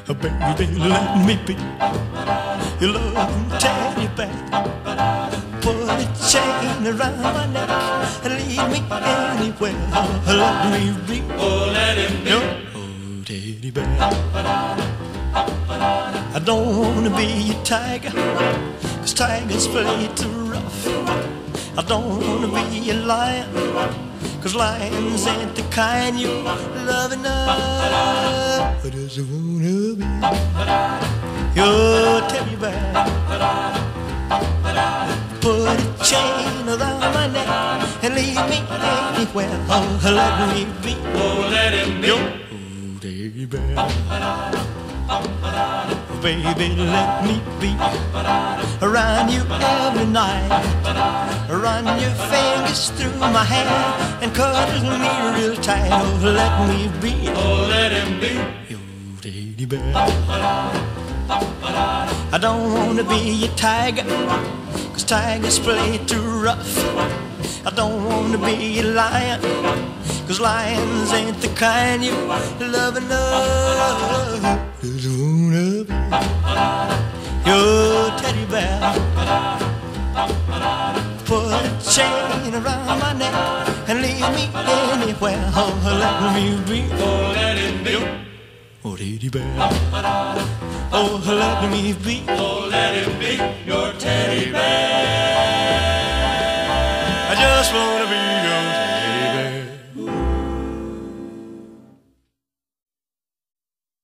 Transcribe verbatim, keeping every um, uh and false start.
Oh, baby, let me be your loving teddy bear. Put a chain around my neck and lead me anywhere. Oh, let me be, Oh, let him be your oh, teddy bear. I don't wanna be a tiger, 'cause tigers play too rough. I don't wanna be a lion, 'cause lions ain't the kind you love enough. I just wanna be your teddy bear. Put a chain around my neck and lead me anywhere. Oh, let me be, Oh, let him be your oh, teddy bear. Baby, let me be around you every night. Run your fingers through my hair and cuddle me real tight. Oh, let me be, Oh, let him be your teddy bear. I don't wanna be a tiger, 'cause tigers play too rough. I don't wanna be a lion, 'cause lions ain't the kind you love enough. Just wanna be your teddy bear. Put a chain around my neck and lead me anywhere. Oh, let me be, Oh, let him be oh, teddy bear. Oh, let me be, Oh, let him be your teddy bear.